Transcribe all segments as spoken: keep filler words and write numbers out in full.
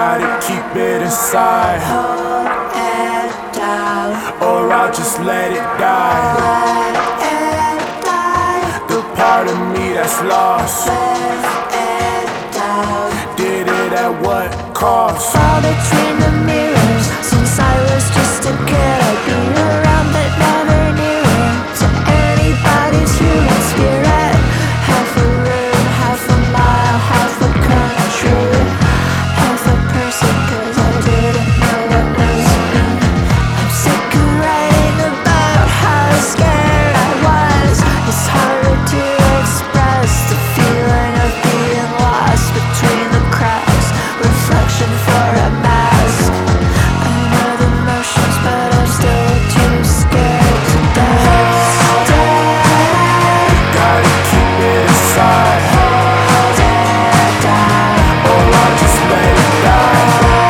Gotta keep it inside, hold it down, or I'll just let it die. let it die. The part of me that's lost, Live it down. did it at what cost? Fall between the mirrors. Since I was just a kid, I've been around but never near it. To anybody's human spirit. Half a room, half a mile, half a country, half a person, cause I didn't know what was me. I'm sick of writing about how scared I was. It's hard to express the feeling of being lost between the cracks. Reflection for a mask. I know the motions, but I'm still too scared to dance. Gotta keep it inside, Hold it down, or I'll just let it die.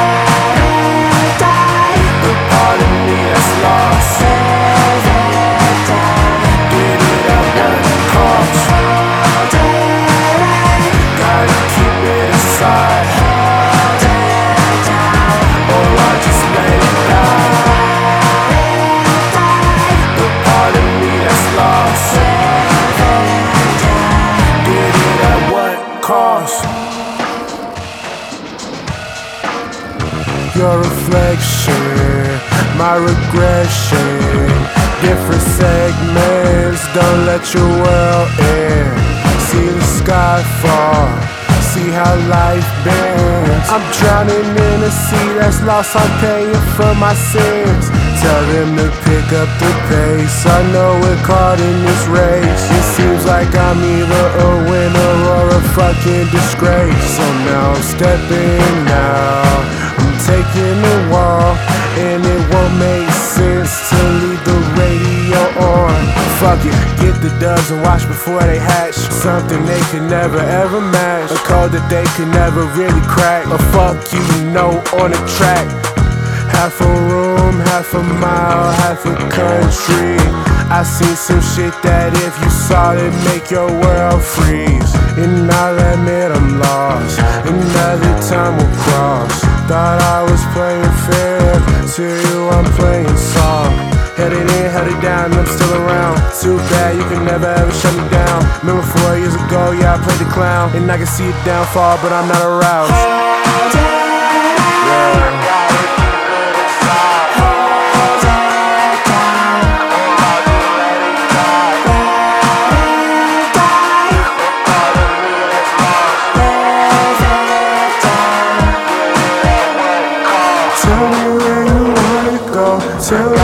die. The part of me that's lost, Live it down, did it at what cost? hold it, Gotta keep it inside, hold it down, or I'll just let it die. die. The part of me that's lost, Live it down. did it at what cost? Your reflection, my regression. Different segments, don't let your world in. See the sky fall, see how life bends. I'm drowning in a sea that's lost, I'm paying for my sins. Tell them to pick up the pace, I know we're caught in this race. It seems like I'm either a winner or a fucking disgrace. So now I'm stepping out, I'm taking the wall, and it won't make sense to leave the radio on. Fuck it, get the doves and watch before they hatch. Something they could never ever match, a code that they could never really crack. A fuck you know on the track. Half a room, half a mile, half a country. I seen some shit that if you saw it make your world freeze. And I'll admit I'm lost, another time will cross. Thought I was playing fair, to you I'm playing soft. Headed in, headed down, I'm still around. Too bad you can never ever shut me down. Remember four years ago, yeah I played the clown. And I can see it downfall, but I'm not aroused. Yeah. Tell me where you wanna go. Tell